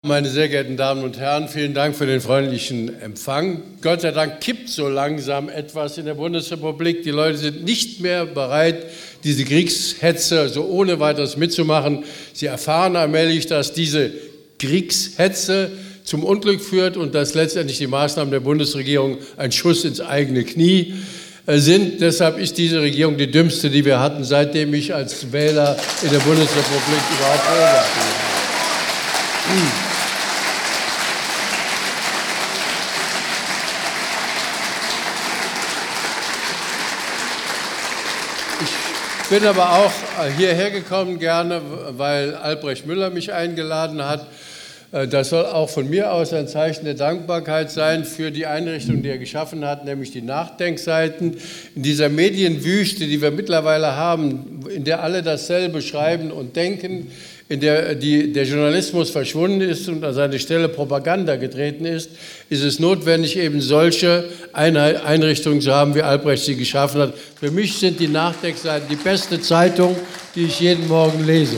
Meine sehr geehrten Damen und Herren, vielen Dank für den freundlichen Empfang. Gott sei Dank kippt so langsam etwas in der Bundesrepublik. Die Leute sind nicht mehr bereit, diese Kriegshetze so ohne weiteres mitzumachen. Sie erfahren allmählich, dass diese Kriegshetze zum Unglück führt und dass letztendlich die Maßnahmen der Bundesregierung ein Schuss ins eigene Knie sind. Deshalb ist diese Regierung die dümmste, die wir hatten, seitdem ich als Wähler in der Bundesrepublik überhaupt beobachtet habe. Ich bin aber auch hierher gekommen gerne, weil Albrecht Müller mich eingeladen hat. Das soll auch von mir aus ein Zeichen der Dankbarkeit sein für die Einrichtung, die er geschaffen hat, nämlich die Nachdenkseiten. In dieser Medienwüste, die wir mittlerweile haben, in der alle dasselbe schreiben und denken, in der der Journalismus verschwunden ist und an seine Stelle Propaganda getreten ist es notwendig, eben solche Einrichtungen zu haben, wie Albrecht sie geschaffen hat. Für mich sind die Nachdenkseiten die beste Zeitung, die ich jeden Morgen lese.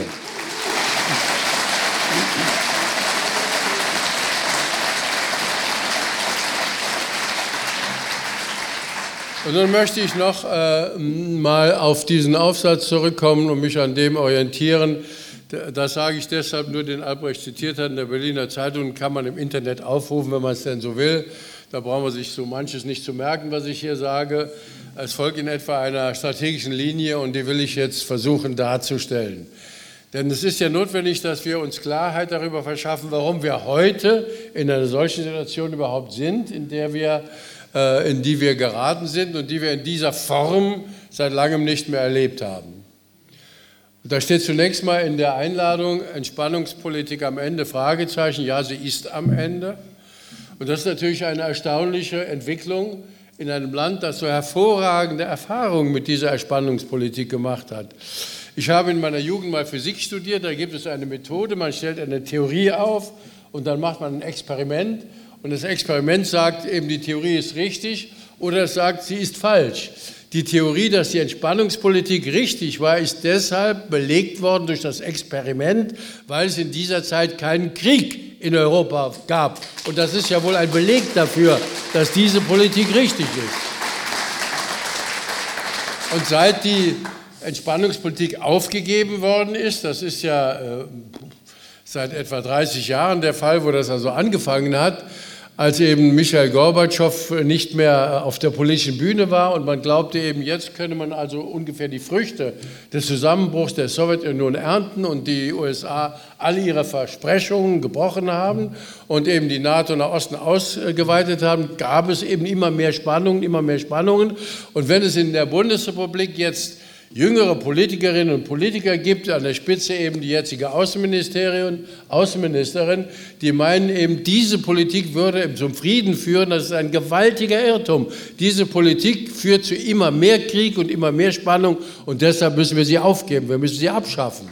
Und nun möchte ich noch mal auf diesen Aufsatz zurückkommen und mich an dem orientieren. Das sage ich deshalb nur, den Albrecht zitiert hat, in der Berliner Zeitung, kann man im Internet aufrufen, wenn man es denn so will. Da brauchen wir sich so manches nicht zu merken, was ich hier sage. Es folgt in etwa einer strategischen Linie und die will ich jetzt versuchen darzustellen. Denn es ist ja notwendig, dass wir uns Klarheit darüber verschaffen, warum wir heute in einer solchen Situation überhaupt sind, in die wir geraten sind und die wir in dieser Form seit langem nicht mehr erlebt haben. Da steht zunächst mal in der Einladung Entspannungspolitik am Ende, Fragezeichen, ja, sie ist am Ende. Und das ist natürlich eine erstaunliche Entwicklung in einem Land, das so hervorragende Erfahrungen mit dieser Entspannungspolitik gemacht hat. Ich habe in meiner Jugend mal Physik studiert, da gibt es eine Methode, man stellt eine Theorie auf und dann macht man ein Experiment. Und das Experiment sagt eben, die Theorie ist richtig oder es sagt, sie ist falsch. Die Theorie, dass die Entspannungspolitik richtig war, ist deshalb belegt worden durch das Experiment, weil es in dieser Zeit keinen Krieg in Europa gab. Und das ist ja wohl ein Beleg dafür, dass diese Politik richtig ist. Und seit die Entspannungspolitik aufgegeben worden ist, das ist ja seit etwa 30 Jahren der Fall, wo das also angefangen hat, als eben Michail Gorbatschow nicht mehr auf der politischen Bühne war und man glaubte eben, jetzt könne man also ungefähr die Früchte des Zusammenbruchs der Sowjetunion ernten und die USA alle ihre Versprechungen gebrochen haben und eben die NATO nach Osten ausgeweitet haben, gab es eben immer mehr Spannungen. Und wenn es in der Bundesrepublik jetzt jüngere Politikerinnen und Politiker gibt, an der Spitze eben die jetzige Außenministerin, die meinen eben, diese Politik würde zum Frieden führen. Das ist ein gewaltiger Irrtum. Diese Politik führt zu immer mehr Krieg und immer mehr Spannung und deshalb müssen wir sie aufgeben, wir müssen sie abschaffen.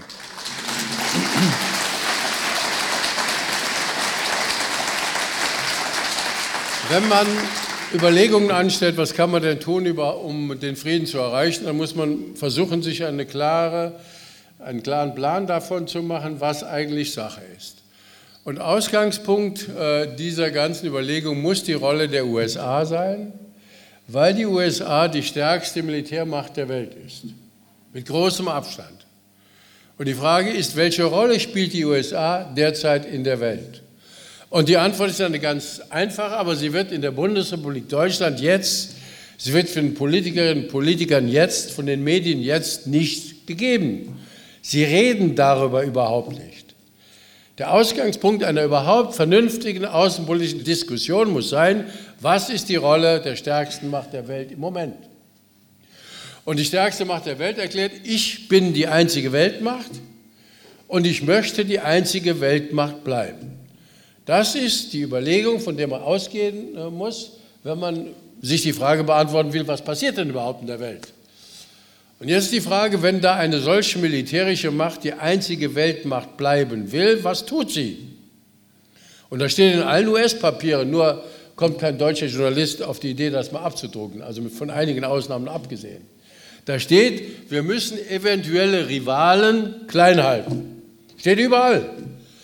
Wenn man Überlegungen anstellt, was kann man denn tun, um den Frieden zu erreichen, dann muss man versuchen, sich einen klaren Plan davon zu machen, was eigentlich Sache ist. Und Ausgangspunkt dieser ganzen Überlegung muss die Rolle der USA sein, weil die USA die stärkste Militärmacht der Welt ist, mit großem Abstand. Und die Frage ist, welche Rolle spielt die USA derzeit in der Welt? Und die Antwort ist eine ganz einfache, aber sie wird in der Bundesrepublik Deutschland jetzt, sie wird von Politikerinnen und Politikern jetzt, von den Medien jetzt nicht gegeben. Sie reden darüber überhaupt nicht. Der Ausgangspunkt einer überhaupt vernünftigen außenpolitischen Diskussion muss sein, was ist die Rolle der stärksten Macht der Welt im Moment? Und die stärkste Macht der Welt erklärt, ich bin die einzige Weltmacht und ich möchte die einzige Weltmacht bleiben. Das ist die Überlegung, von der man ausgehen muss, wenn man sich die Frage beantworten will, was passiert denn überhaupt in der Welt? Und jetzt ist die Frage, wenn da eine solche militärische Macht die einzige Weltmacht bleiben will, was tut sie? Und da steht in allen US-Papieren, nur kommt kein deutscher Journalist auf die Idee, das mal abzudrucken, also von einigen Ausnahmen abgesehen. Da steht, wir müssen eventuelle Rivalen klein halten. Steht überall.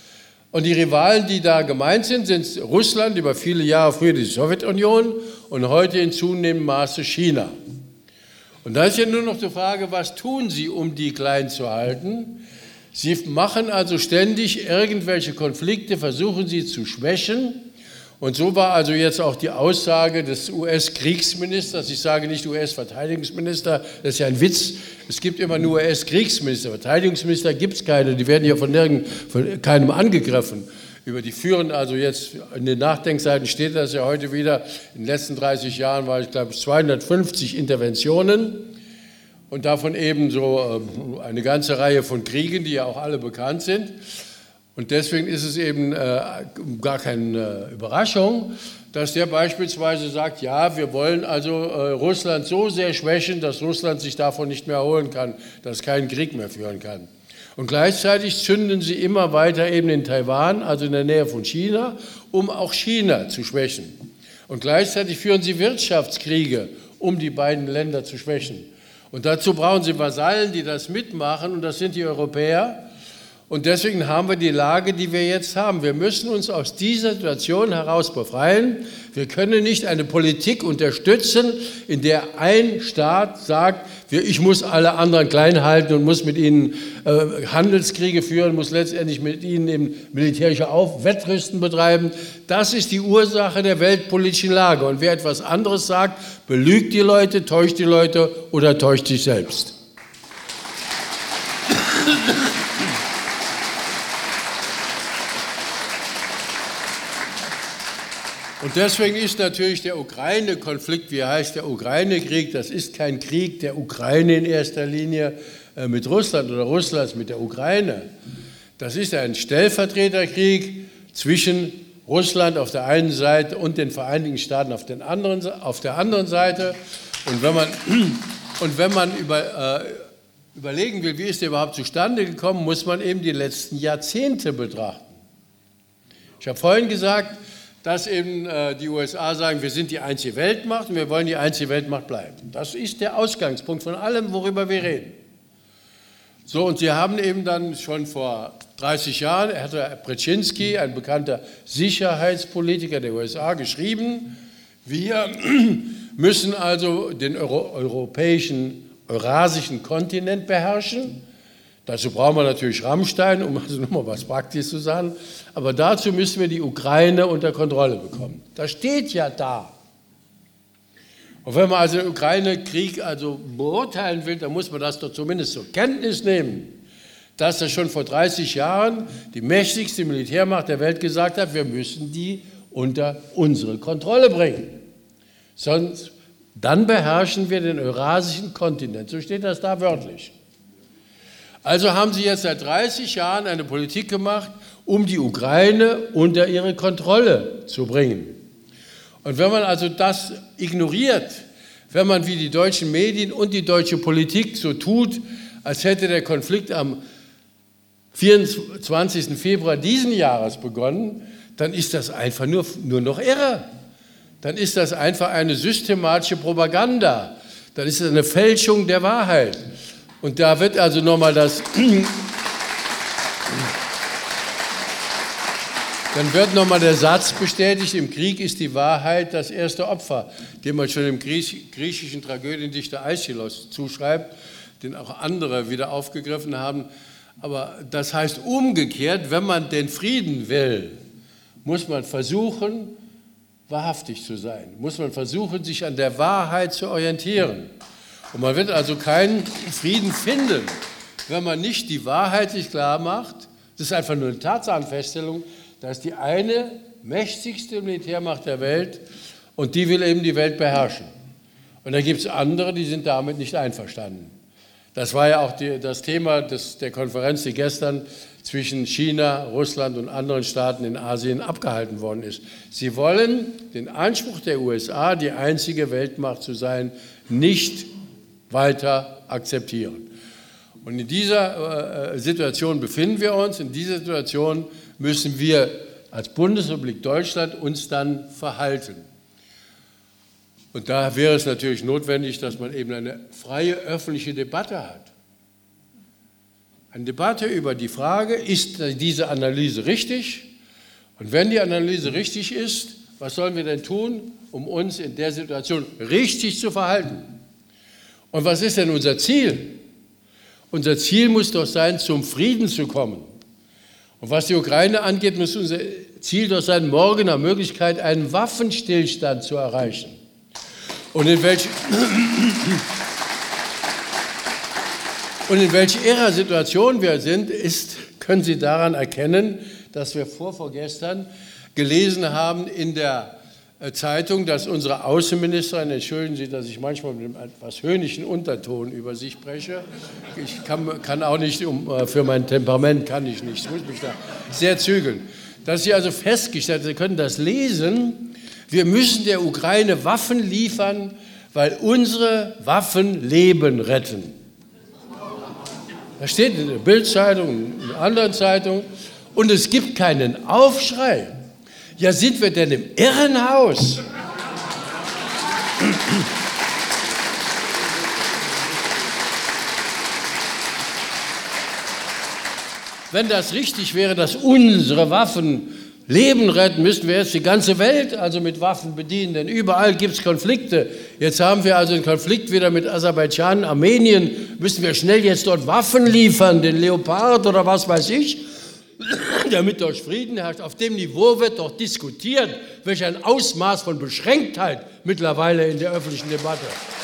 Und die Rivalen, die da gemeint sind, sind Russland, über viele Jahre früher die Sowjetunion und heute in zunehmendem Maße China. Und da ist ja nur noch die Frage, was tun Sie, um die klein zu halten? Sie machen also ständig irgendwelche Konflikte, versuchen sie zu schwächen. Und so war also jetzt auch die Aussage des US-Kriegsministers, ich sage nicht US-Verteidigungsminister, das ist ja ein Witz, es gibt immer nur US-Kriegsminister, Verteidigungsminister gibt es keine, die werden ja von keinem angegriffen. Die führen also jetzt, in den Nachdenkseiten steht das ja heute wieder, in den letzten 30 Jahren war ich glaube 250 Interventionen und davon eben so eine ganze Reihe von Kriegen, die ja auch alle bekannt sind. Und deswegen ist es eben gar keine Überraschung, dass der beispielsweise sagt, ja, wir wollen also Russland so sehr schwächen, dass Russland sich davon nicht mehr erholen kann, dass es keinen Krieg mehr führen kann. Und gleichzeitig zünden sie immer weiter eben in Taiwan, also in der Nähe von China, um auch China zu schwächen. Und gleichzeitig führen sie Wirtschaftskriege, um die beiden Länder zu schwächen. Und dazu brauchen sie Vasallen, die das mitmachen, und das sind die Europäer. Und deswegen haben wir die Lage, die wir jetzt haben. Wir müssen uns aus dieser Situation heraus befreien. Wir können nicht eine Politik unterstützen, in der ein Staat sagt, ich muss alle anderen klein halten und muss mit ihnen Handelskriege führen, muss letztendlich mit ihnen eben militärische Wettrüsten betreiben. Das ist die Ursache der weltpolitischen Lage. Und wer etwas anderes sagt, belügt die Leute oder täuscht sich selbst. Und deswegen ist natürlich der Ukraine-Konflikt, wie heißt der Ukraine-Krieg, das ist kein Krieg der Ukraine in erster Linie mit Russland oder Russlands mit der Ukraine. Das ist ein Stellvertreterkrieg zwischen Russland auf der einen Seite und den Vereinigten Staaten auf der anderen Seite. Und wenn man überlegen will, wie ist der überhaupt zustande gekommen, muss man eben die letzten Jahrzehnte betrachten. Ich habe vorhin gesagt, dass eben die USA sagen, wir sind die einzige Weltmacht und wir wollen die einzige Weltmacht bleiben. Das ist der Ausgangspunkt von allem, worüber wir reden. So, und sie haben eben dann schon vor 30 Jahren, Herr Brzezinski, ein bekannter Sicherheitspolitiker der USA, geschrieben, wir müssen also den eurasischen Kontinent beherrschen. Dazu brauchen wir natürlich Rammstein, um also nochmal was Praktisches zu sagen. Aber dazu müssen wir die Ukraine unter Kontrolle bekommen. Das steht ja da. Und wenn man also den Ukraine-Krieg also beurteilen will, dann muss man das doch zumindest zur Kenntnis nehmen, dass das schon vor 30 Jahren die mächtigste Militärmacht der Welt gesagt hat, wir müssen die unter unsere Kontrolle bringen. Sonst, dann beherrschen wir den eurasischen Kontinent. So steht das da wörtlich. Also haben sie jetzt seit 30 Jahren eine Politik gemacht, um die Ukraine unter ihre Kontrolle zu bringen. Und wenn man also das ignoriert, wenn man wie die deutschen Medien und die deutsche Politik so tut, als hätte der Konflikt am 24. Februar diesen Jahres begonnen, dann ist das einfach nur noch irre. Dann ist das einfach eine systematische Propaganda. Dann ist es eine Fälschung der Wahrheit. Und da wird also nochmal dann wird nochmal der Satz bestätigt, im Krieg ist die Wahrheit das erste Opfer, den man schon dem griechischen Tragödiendichter Aeschylus zuschreibt, den auch andere wieder aufgegriffen haben. Aber das heißt umgekehrt, wenn man den Frieden will, muss man versuchen, wahrhaftig zu sein, muss man versuchen, sich an der Wahrheit zu orientieren. Und man wird also keinen Frieden finden, wenn man nicht die Wahrheit sich klar macht. Das ist einfach nur eine Tatsachenfeststellung, dass die eine mächtigste Militärmacht der Welt und die will eben die Welt beherrschen. Und da gibt es andere, die sind damit nicht einverstanden. Das war ja auch das Thema der Konferenz, die gestern zwischen China, Russland und anderen Staaten in Asien abgehalten worden ist. Sie wollen den Anspruch der USA, die einzige Weltmacht zu sein, nicht weiter akzeptieren. Und in dieser Situation befinden wir uns. In dieser Situation müssen wir als Bundesrepublik Deutschland uns dann verhalten. Und da wäre es natürlich notwendig, dass man eben eine freie öffentliche Debatte hat. Eine Debatte über die Frage, ist diese Analyse richtig? Und wenn die Analyse richtig ist, was sollen wir denn tun, um uns in der Situation richtig zu verhalten? Und was ist denn unser Ziel? Unser Ziel muss doch sein, zum Frieden zu kommen. Und was die Ukraine angeht, muss unser Ziel doch sein, morgen nach Möglichkeit einen Waffenstillstand zu erreichen. Und in welch irrer Situation wir sind, können Sie daran erkennen, dass wir vorgestern gelesen haben in der Zeitung, dass unsere Außenministerin, entschuldigen Sie, dass ich manchmal mit einem etwas höhnischen Unterton über Sie spreche, ich kann auch nicht, für mein Temperament kann ich nicht, ich muss mich da sehr zügeln, dass sie also festgestellt, Sie können das lesen, wir müssen der Ukraine Waffen liefern, weil unsere Waffen Leben retten. Das steht in der Bild-Zeitung, in anderen Zeitungen. Und es gibt keinen Aufschrei. Ja, sind wir denn im Irrenhaus? Wenn das richtig wäre, dass unsere Waffen Leben retten, müssten wir jetzt die ganze Welt also mit Waffen bedienen, denn überall gibt es Konflikte. Jetzt haben wir also einen Konflikt wieder mit Aserbaidschan, Armenien, müssen wir schnell jetzt dort Waffen liefern, den Leopard oder was weiß ich, damit dort Frieden herrscht. Auf dem Niveau wird doch diskutiert, welch ein Ausmaß von Beschränktheit mittlerweile in der öffentlichen Debatte.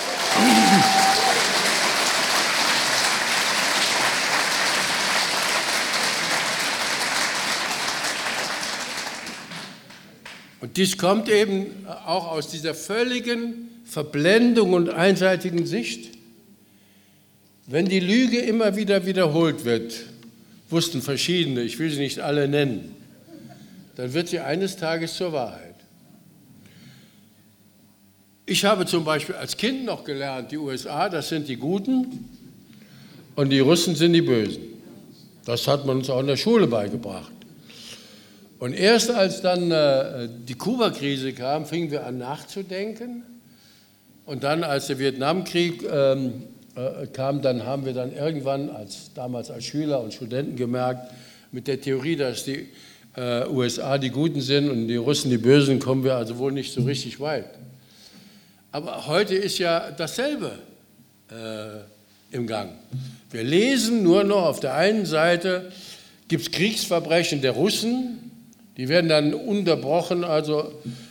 Und dies kommt eben auch aus dieser völligen Verblendung und einseitigen Sicht. Wenn die Lüge immer wieder wiederholt wird, wussten verschiedene, ich will sie nicht alle nennen, dann wird sie eines Tages zur Wahrheit. Ich habe zum Beispiel als Kind noch gelernt, die USA, das sind die Guten und die Russen sind die Bösen. Das hat man uns auch in der Schule beigebracht. Und erst als dann die Kuba-Krise kam, fingen wir an nachzudenken. Und dann, als der Vietnamkrieg kam, dann haben wir dann irgendwann, damals als Schüler und Studenten gemerkt, mit der Theorie, dass die USA die Guten sind und die Russen die Bösen, kommen wir also wohl nicht so richtig weit. Aber heute ist ja dasselbe im Gang. Wir lesen nur noch auf der einen Seite, gibt es Kriegsverbrechen der Russen, die werden dann unterbrochen, also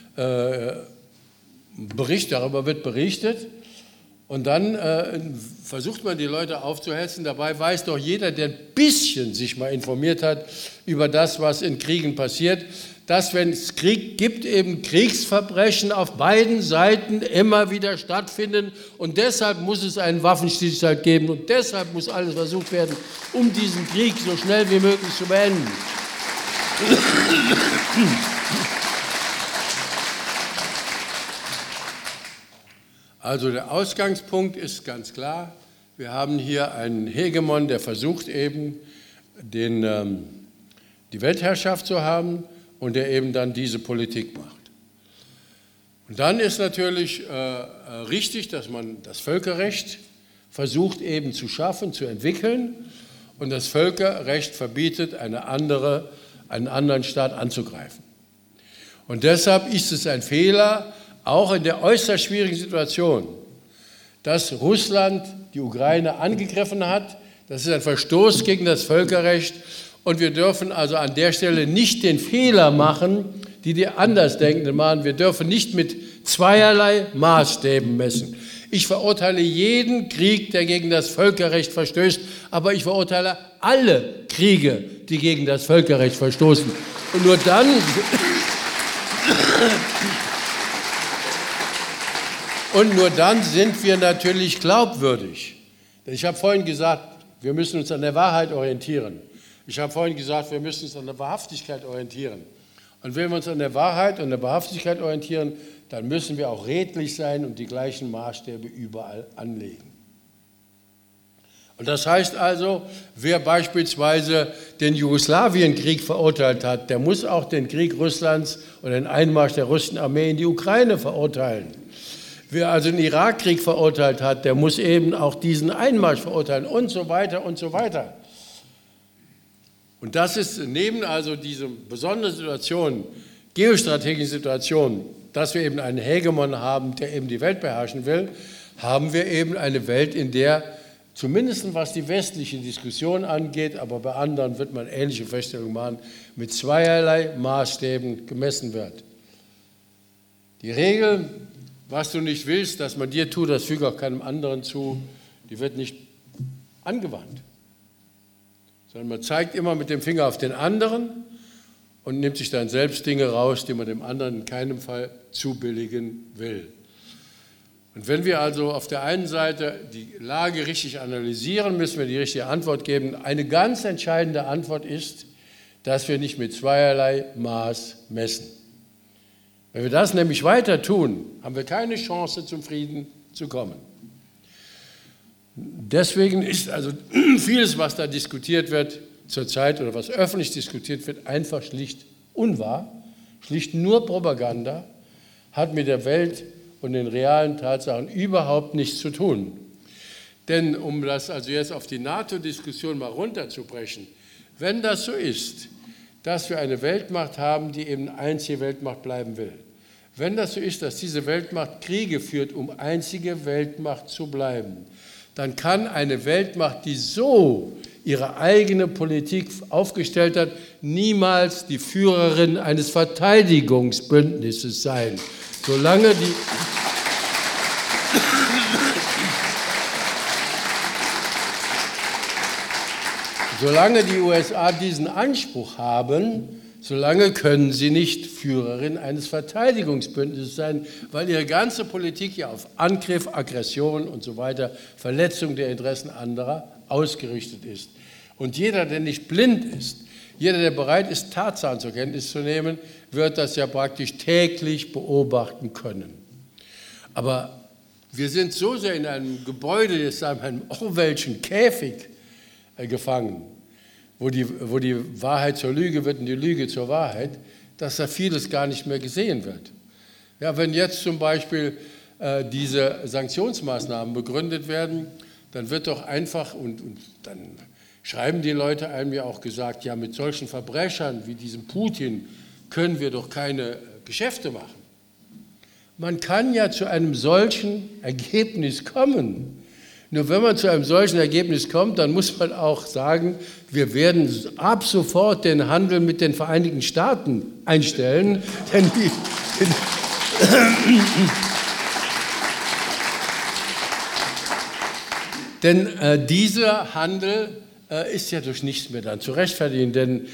darüber wird berichtet. Und dann versucht man, die Leute aufzuhetzen. Dabei weiß doch jeder, der ein bisschen sich mal informiert hat über das, was in Kriegen passiert, dass, wenn es Krieg gibt, eben Kriegsverbrechen auf beiden Seiten immer wieder stattfinden. Und deshalb muss es einen Waffenstillstand geben. Und deshalb muss alles versucht werden, um diesen Krieg so schnell wie möglich zu beenden. Also der Ausgangspunkt ist ganz klar. Wir haben hier einen Hegemon, der versucht eben, die Weltherrschaft zu haben und der eben dann diese Politik macht. Und dann ist natürlich richtig, dass man das Völkerrecht versucht eben zu schaffen, zu entwickeln. Und das Völkerrecht verbietet, einen anderen Staat anzugreifen. Und deshalb ist es ein Fehler, auch in der äußerst schwierigen Situation, dass Russland die Ukraine angegriffen hat. Das ist ein Verstoß gegen das Völkerrecht. Und wir dürfen also an der Stelle nicht den Fehler machen, die Andersdenkenden machen. Wir dürfen nicht mit zweierlei Maßstäben messen. Ich verurteile jeden Krieg, der gegen das Völkerrecht verstößt, aber ich verurteile alle Kriege, die gegen das Völkerrecht verstoßen. Und nur dann sind wir natürlich glaubwürdig. Ich habe vorhin gesagt, wir müssen uns an der Wahrheit orientieren. Ich habe vorhin gesagt, wir müssen uns an der Wahrhaftigkeit orientieren. Und wenn wir uns an der Wahrheit und der Wahrhaftigkeit orientieren, dann müssen wir auch redlich sein und die gleichen Maßstäbe überall anlegen. Und das heißt also, wer beispielsweise den Jugoslawienkrieg verurteilt hat, der muss auch den Krieg Russlands und den Einmarsch der russischen Armee in die Ukraine verurteilen. Wer also den Irakkrieg verurteilt hat, der muss eben auch diesen Einmarsch verurteilen und so weiter und so weiter. Und das ist neben also dieser besonderen Situation, geostrategischen Situation, dass wir eben einen Hegemon haben, der eben die Welt beherrschen will, haben wir eben eine Welt, in der zumindest was die westliche Diskussion angeht, aber bei anderen wird man ähnliche Feststellungen machen, mit zweierlei Maßstäben gemessen wird. Die Regel, was du nicht willst, dass man dir tut, das füge auch keinem anderen zu, die wird nicht angewandt. Sondern man zeigt immer mit dem Finger auf den anderen und nimmt sich dann selbst Dinge raus, die man dem anderen in keinem Fall zubilligen will. Und wenn wir also auf der einen Seite die Lage richtig analysieren, müssen wir die richtige Antwort geben. Eine ganz entscheidende Antwort ist, dass wir nicht mit zweierlei Maß messen. Wenn wir das nämlich weiter tun, haben wir keine Chance, zum Frieden zu kommen. Deswegen ist also vieles, was da diskutiert wird zurzeit oder was öffentlich diskutiert wird, einfach schlicht unwahr, schlicht nur Propaganda, hat mit der Welt und den realen Tatsachen überhaupt nichts zu tun. Denn um das also jetzt auf die NATO-Diskussion mal runterzubrechen, wenn das so ist, dass wir eine Weltmacht haben, die eben einzige Weltmacht bleiben will, wenn das so ist, dass diese Weltmacht Kriege führt, um einzige Weltmacht zu bleiben, dann kann eine Weltmacht, die so ihre eigene Politik aufgestellt hat, niemals die Führerin eines Verteidigungsbündnisses sein. Solange die USA diesen Anspruch haben, solange können sie nicht Führerin eines Verteidigungsbündnisses sein, weil ihre ganze Politik ja auf Angriff, Aggression und so weiter, Verletzung der Interessen anderer ausgerichtet ist. Und jeder, der nicht blind ist, jeder, der bereit ist, Tatsachen zur Kenntnis zu nehmen, wird das ja praktisch täglich beobachten können. Aber wir sind so sehr in einem Gebäude, jetzt in einem Orwellschen Käfig gefangen, wo die Wahrheit zur Lüge wird und die Lüge zur Wahrheit, dass da vieles gar nicht mehr gesehen wird. Ja, wenn jetzt zum Beispiel diese Sanktionsmaßnahmen begründet werden, dann wird doch einfach, und dann schreiben die Leute einem ja auch gesagt, ja, mit solchen Verbrechern wie diesem Putin können wir doch keine Geschäfte machen. Man kann ja zu einem solchen Ergebnis kommen. Nur wenn man zu einem solchen Ergebnis kommt, dann muss man auch sagen, wir werden ab sofort den Handel mit den Vereinigten Staaten einstellen, denn dieser Handel ist ja durch nichts mehr dann zu rechtfertigen, denn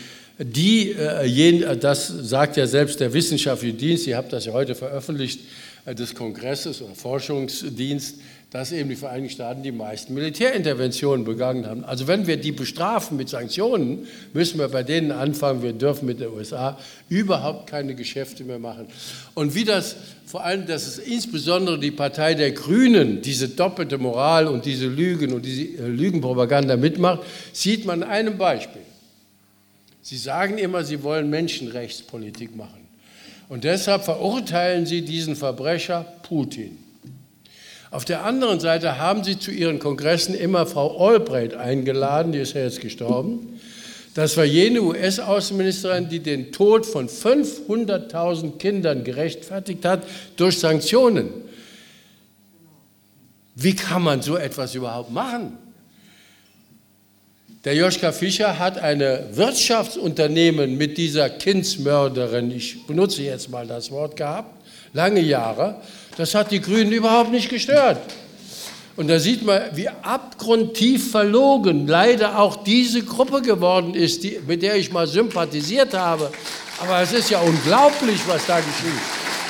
das sagt ja selbst der wissenschaftliche Dienst, ihr habt das ja heute veröffentlicht, des Kongresses oder Forschungsdienst, dass eben die Vereinigten Staaten die meisten Militärinterventionen begangen haben. Also wenn wir die bestrafen mit Sanktionen, müssen wir bei denen anfangen, wir dürfen mit den USA überhaupt keine Geschäfte mehr machen. Und wie das vor allem, dass es insbesondere die Partei der Grünen diese doppelte Moral und diese Lügen und diese Lügenpropaganda mitmacht, sieht man an einem Beispiel. Sie sagen immer, sie wollen Menschenrechtspolitik machen. Und deshalb verurteilen sie diesen Verbrecher Putin. Auf der anderen Seite haben sie zu ihren Kongressen immer Frau Albright eingeladen, die ist ja jetzt gestorben. Das war jene US-Außenministerin, die den Tod von 500.000 Kindern gerechtfertigt hat durch Sanktionen. Wie kann man so etwas überhaupt machen? Der Joschka Fischer hat ein Wirtschaftsunternehmen mit dieser Kindsmörderin, ich benutze jetzt mal das Wort, gehabt, lange Jahre. Das hat die Grünen überhaupt nicht gestört. Und da sieht man, wie abgrundtief verlogen leider auch diese Gruppe geworden ist, mit der ich mal sympathisiert habe. Aber es ist ja unglaublich, was da geschieht.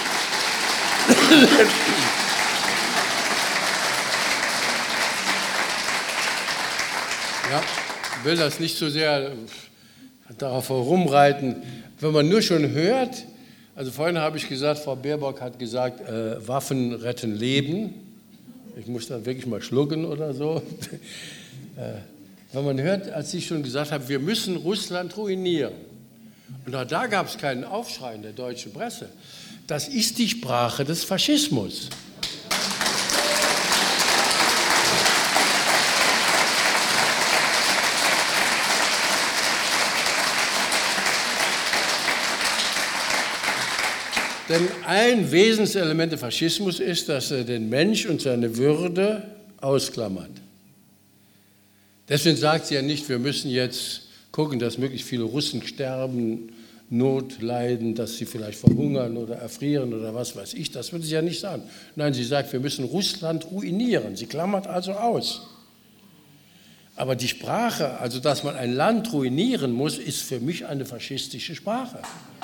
Ja, ich will das nicht so sehr darauf herumreiten. Wenn man nur schon hört, also vorhin habe ich gesagt, Frau Baerbock hat gesagt, Waffen retten Leben. Ich muss dann wirklich mal schlucken oder so. Wenn man hört, als ich schon gesagt habe, wir müssen Russland ruinieren. Und auch da gab es keinen Aufschrei in der deutschen Presse. Das ist die Sprache des Faschismus. Denn ein Wesenselement des Faschismus ist, dass er den Mensch und seine Würde ausklammert. Deswegen sagt sie ja nicht, wir müssen jetzt gucken, dass möglichst viele Russen sterben, Not leiden, dass sie vielleicht verhungern oder erfrieren oder was weiß ich. Das würde sie ja nicht sagen. Nein, sie sagt, wir müssen Russland ruinieren. Sie klammert also aus. Aber die Sprache, also dass man ein Land ruinieren muss, ist für mich eine faschistische Sprache.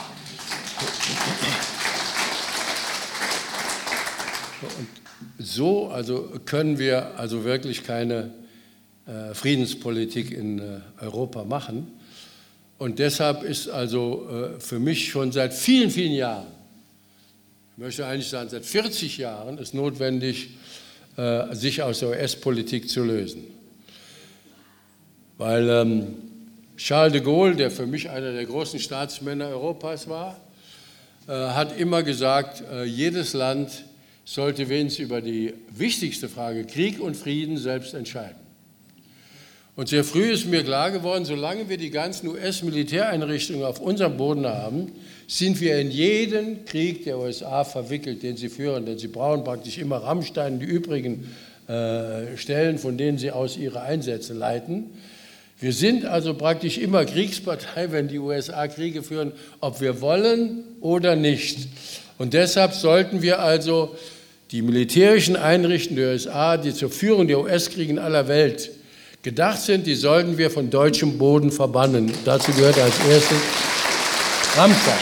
Und so also können wir also wirklich keine Friedenspolitik in Europa machen. Und deshalb ist also für mich schon seit vielen, vielen Jahren, ich möchte eigentlich sagen seit 40 Jahren, es notwendig, sich aus der US-Politik zu lösen. Weil Charles de Gaulle, der für mich einer der großen Staatsmänner Europas war, hat immer gesagt, jedes Land sollte wenigstens über die wichtigste Frage, Krieg und Frieden, selbst entscheiden. Und sehr früh ist mir klar geworden, solange wir die ganzen US-Militäreinrichtungen auf unserem Boden haben, sind wir in jeden Krieg der USA verwickelt, den sie führen. Denn sie brauchen praktisch immer Rammstein und die übrigen Stellen, von denen sie aus ihre Einsätze leiten. Wir sind also praktisch immer Kriegspartei, wenn die USA Kriege führen, ob wir wollen oder nicht. Und deshalb sollten wir also die militärischen Einrichtungen der USA, die zur Führung der US-Kriege in aller Welt gedacht sind, die sollten wir von deutschem Boden verbannen. Dazu gehört als erstes Rammstein.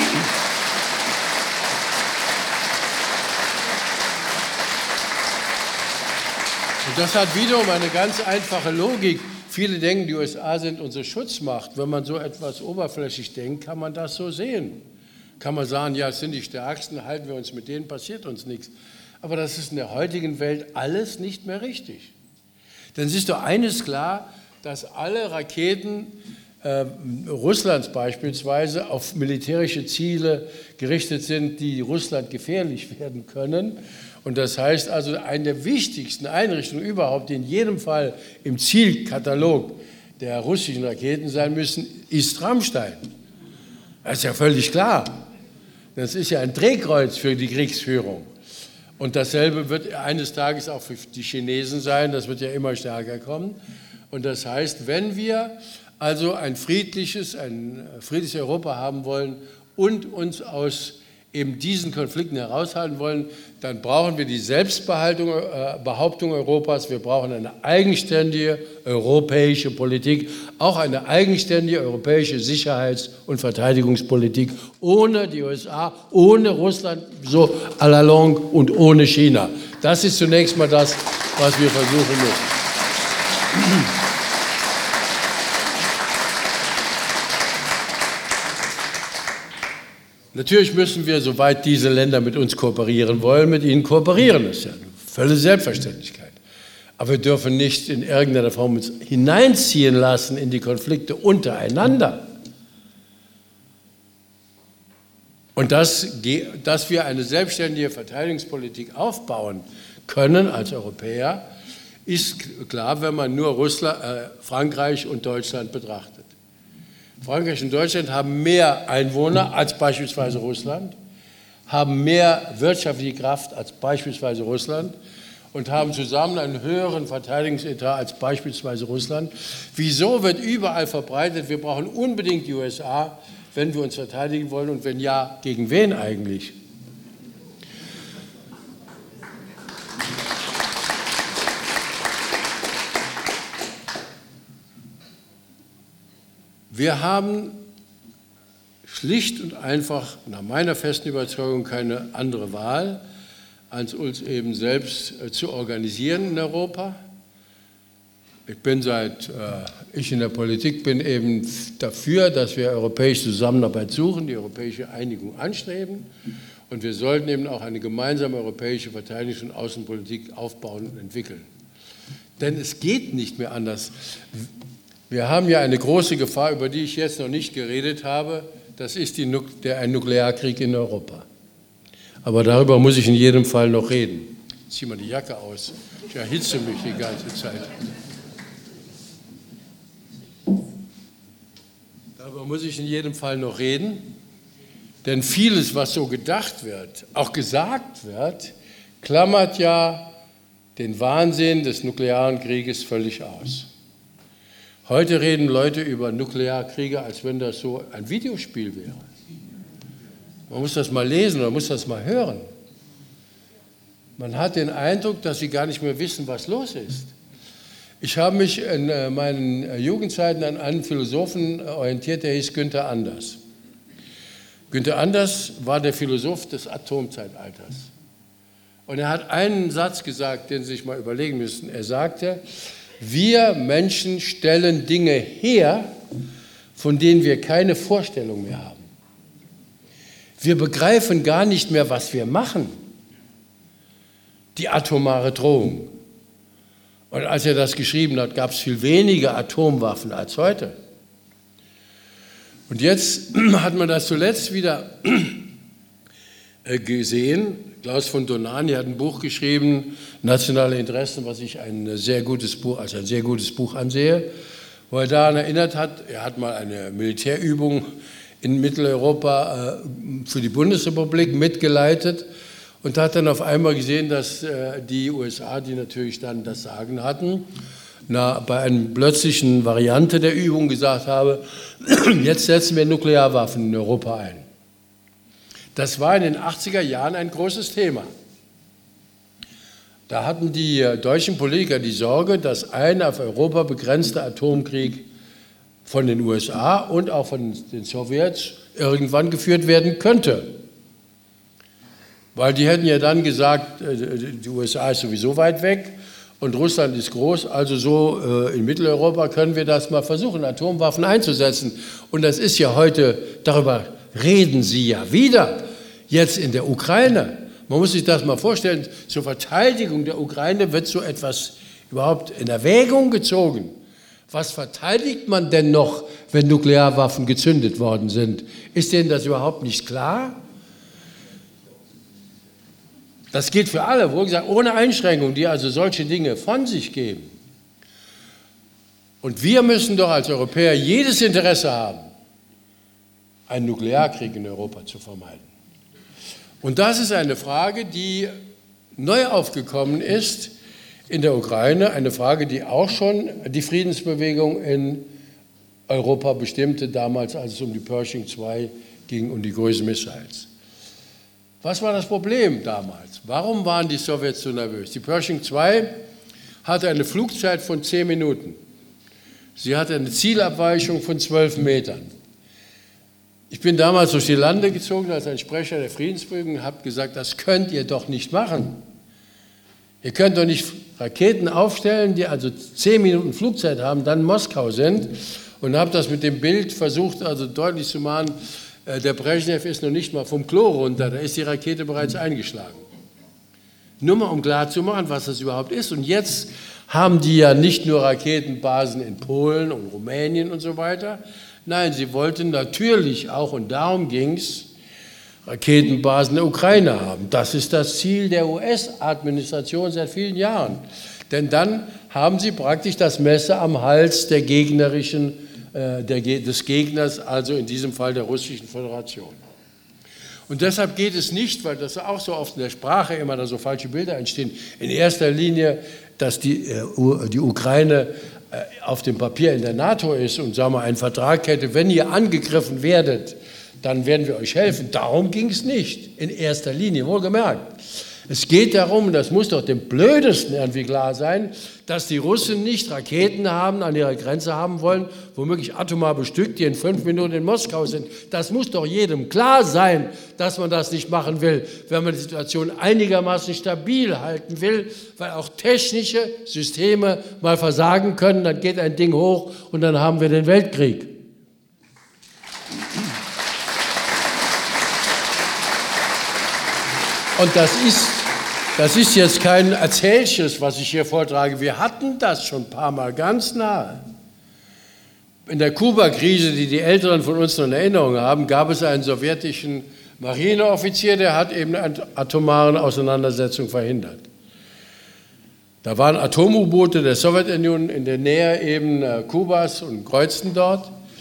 Und das hat wiederum eine ganz einfache Logik. Viele denken, die USA sind unsere Schutzmacht. Wenn man so etwas oberflächlich denkt, kann man das so sehen. Kann man sagen, ja, es sind die Stärksten, halten wir uns mit denen, passiert uns nichts. Aber das ist in der heutigen Welt alles nicht mehr richtig. Denn es ist doch eines klar, dass alle Raketen Russlands beispielsweise auf militärische Ziele gerichtet sind, die Russland gefährlich werden können. Und das heißt also, eine der wichtigsten Einrichtungen überhaupt, die in jedem Fall im Zielkatalog der russischen Raketen sein müssen, ist Rammstein. Das ist ja völlig klar. Das ist ja ein Drehkreuz für die Kriegsführung. Und dasselbe wird eines Tages auch für die Chinesen sein, das wird ja immer stärker kommen. Und das heißt, wenn wir also ein friedliches Europa haben wollen und uns aus eben diesen Konflikten heraushalten wollen, dann brauchen wir die Selbstbehauptung Europas, wir brauchen eine eigenständige europäische Politik, auch eine eigenständige europäische Sicherheits- und Verteidigungspolitik, ohne die USA, ohne Russland, so à la longue und ohne China. Das ist zunächst mal das, was wir versuchen müssen. Natürlich müssen wir, soweit diese Länder mit uns kooperieren wollen, mit ihnen kooperieren. Das ist ja eine völlige Selbstverständlichkeit. Aber wir dürfen nicht in irgendeiner Form uns hineinziehen lassen in die Konflikte untereinander. Und dass wir eine selbstständige Verteidigungspolitik aufbauen können als Europäer, ist klar, wenn man nur Frankreich und Deutschland betrachtet. Frankreich und Deutschland haben mehr Einwohner als beispielsweise Russland, haben mehr wirtschaftliche Kraft als beispielsweise Russland und haben zusammen einen höheren Verteidigungsetat als beispielsweise Russland. Wieso wird überall verbreitet, wir brauchen unbedingt die USA, wenn wir uns verteidigen wollen und wenn ja, gegen wen eigentlich? Wir haben schlicht und einfach, nach meiner festen Überzeugung, keine andere Wahl, als uns eben selbst zu organisieren in Europa. Seit ich in der Politik bin, eben dafür, dass wir europäische Zusammenarbeit suchen, die europäische Einigung anstreben. Und wir sollten eben auch eine gemeinsame europäische Verteidigungs- und Außenpolitik aufbauen und entwickeln. Denn es geht nicht mehr anders. Wir haben ja eine große Gefahr, über die ich jetzt noch nicht geredet habe, das ist ein Nuklearkrieg in Europa. Aber darüber muss ich in jedem Fall noch reden. Ich ziehe mal die Jacke aus, ich erhitze mich die ganze Zeit. Darüber muss ich in jedem Fall noch reden, Denn vieles, was so gedacht wird, auch gesagt wird, klammert ja den Wahnsinn des nuklearen Krieges völlig aus. Heute reden Leute über Nuklearkriege, als wenn das so ein Videospiel wäre. Man muss das mal lesen, man muss das mal hören. Man hat den Eindruck, dass sie gar nicht mehr wissen, was los ist. Ich habe mich in meinen Jugendzeiten an einen Philosophen orientiert, der hieß Günther Anders. Günther Anders war der Philosoph des Atomzeitalters. Und er hat einen Satz gesagt, den Sie sich mal überlegen müssen. Er sagte, wir Menschen stellen Dinge her, von denen wir keine Vorstellung mehr haben. Wir begreifen gar nicht mehr, was wir machen. Die atomare Drohung. Und als er das geschrieben hat, gab es viel weniger Atomwaffen als heute. Und jetzt hat man das zuletzt wieder gesehen. Klaus von Dohnanyi hat ein Buch geschrieben, Nationale Interessen, was ich ein sehr gutes Buch ansehe, wo er daran erinnert hat, er hat mal eine Militärübung in Mitteleuropa für die Bundesrepublik mitgeleitet und hat dann auf einmal gesehen, dass die USA, die natürlich dann das Sagen hatten, bei einer plötzlichen Variante der Übung gesagt habe, jetzt setzen wir Nuklearwaffen in Europa ein. Das war in den 80er Jahren ein großes Thema. Da hatten die deutschen Politiker die Sorge, dass ein auf Europa begrenzter Atomkrieg von den USA und auch von den Sowjets irgendwann geführt werden könnte. Weil die hätten ja dann gesagt, die USA ist sowieso weit weg und Russland ist groß, also so in Mitteleuropa können wir das mal versuchen, Atomwaffen einzusetzen. Und das ist ja heute, darüber reden Sie ja wieder, jetzt in der Ukraine. Man muss sich das mal vorstellen, zur Verteidigung der Ukraine wird so etwas überhaupt in Erwägung gezogen. Was verteidigt man denn noch, wenn Nuklearwaffen gezündet worden sind? Ist denen das überhaupt nicht klar? Das gilt für alle, wohl gesagt, ohne Einschränkung, die also solche Dinge von sich geben. Und wir müssen doch als Europäer jedes Interesse haben, einen Nuklearkrieg in Europa zu vermeiden. Und das ist eine Frage, die neu aufgekommen ist in der Ukraine, eine Frage, die auch schon die Friedensbewegung in Europa bestimmte, damals, als es um die Pershing II ging und die Cruise Missiles. Was war das Problem damals? Warum waren die Sowjets so nervös? Die Pershing II hatte eine Flugzeit von 10 Minuten. Sie hatte eine Zielabweichung von 12 Metern. Ich bin damals durch die Lande gezogen als ein Sprecher der Friedensbewegung und habe gesagt, das könnt ihr doch nicht machen. Ihr könnt doch nicht Raketen aufstellen, die also 10 Minuten Flugzeit haben, dann in Moskau sind. Und habe das mit dem Bild versucht, also deutlich zu machen, der Brezhnev ist noch nicht mal vom Klo runter, da ist die Rakete bereits eingeschlagen. Nur mal, um klarzumachen, was das überhaupt ist. Und jetzt haben die ja nicht nur Raketenbasen in Polen und Rumänien und so weiter. Nein, sie wollten natürlich auch, und darum ging es, Raketenbasen der Ukraine haben. Das ist das Ziel der US-Administration seit vielen Jahren. Denn dann haben sie praktisch das Messer am Hals der des Gegners, also in diesem Fall der Russischen Föderation. Und deshalb geht es nicht, weil das auch so oft in der Sprache immer da so falsche Bilder entstehen, in erster Linie, dass die Ukraine auf dem Papier in der NATO ist und sagen wir, einen Vertrag hätte, wenn ihr angegriffen werdet, dann werden wir euch helfen. Darum ging es nicht, in erster Linie, wohlgemerkt. Es geht darum, das muss doch dem Blödesten irgendwie klar sein, dass die Russen nicht Raketen haben, an ihrer Grenze haben wollen, womöglich atomar bestückt, die in 5 Minuten in Moskau sind. Das muss doch jedem klar sein, dass man das nicht machen will, wenn man die Situation einigermaßen stabil halten will, weil auch technische Systeme mal versagen können, dann geht ein Ding hoch und dann haben wir den Weltkrieg. Und das ist jetzt kein Erzählsches, was ich hier vortrage. Wir hatten das schon ein paar Mal ganz nahe. In der Kuba-Krise, die die Älteren von uns noch in Erinnerung haben, gab es einen sowjetischen Marineoffizier, der hat eben eine atomare Auseinandersetzung verhindert. Da waren Atom-U-Boote der Sowjetunion in der Nähe eben Kubas und kreuzten dort.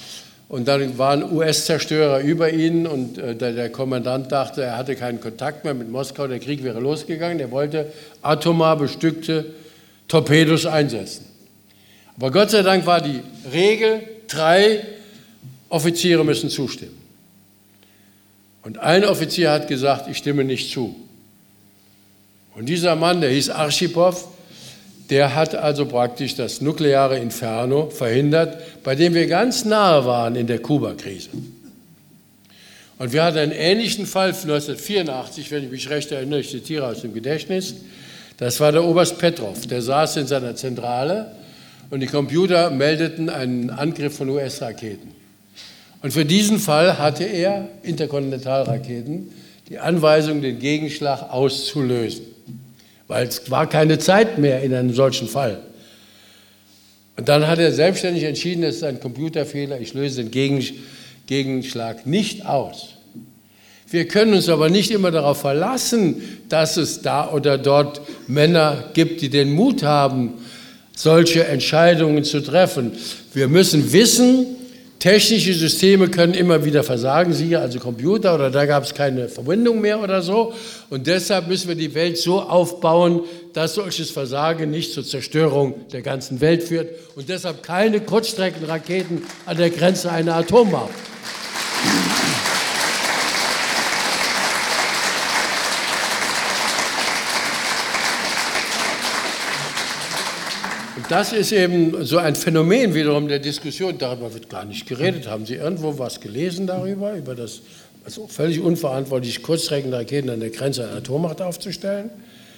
Und dann waren US-Zerstörer über ihnen und der Kommandant dachte, er hatte keinen Kontakt mehr mit Moskau, der Krieg wäre losgegangen. Er wollte atomar bestückte Torpedos einsetzen. Aber Gott sei Dank war die Regel, 3 Offiziere müssen zustimmen. Und ein Offizier hat gesagt, ich stimme nicht zu. Und dieser Mann, der hieß Archipow, der hat also praktisch das nukleare Inferno verhindert, bei dem wir ganz nahe waren in der Kuba-Krise. Und wir hatten einen ähnlichen Fall 1984, wenn ich mich recht erinnere, ich zitiere aus dem Gedächtnis. Das war der Oberst Petrov, der saß in seiner Zentrale und die Computer meldeten einen Angriff von US-Raketen. Und für diesen Fall hatte er, Interkontinentalraketen, die Anweisung, den Gegenschlag auszulösen. Weil es war keine Zeit mehr in einem solchen Fall. Und dann hat er selbstständig entschieden, das ist ein Computerfehler, ich löse den Gegenschlag nicht aus. Wir können uns aber nicht immer darauf verlassen, dass es da oder dort Männer gibt, die den Mut haben, solche Entscheidungen zu treffen. Wir müssen wissen, technische Systeme können immer wieder versagen, siehe also Computer, oder da gab es keine Verbindung mehr oder so. Und deshalb müssen wir die Welt so aufbauen, dass solches Versagen nicht zur Zerstörung der ganzen Welt führt und deshalb keine Kurzstreckenraketen an der Grenze einer Atommacht. Das ist eben so ein Phänomen wiederum der Diskussion, darüber wird gar nicht geredet. Haben Sie irgendwo was gelesen darüber, über das also völlig unverantwortlich Kurzstreckenraketen an der Grenze einer Atommacht aufzustellen?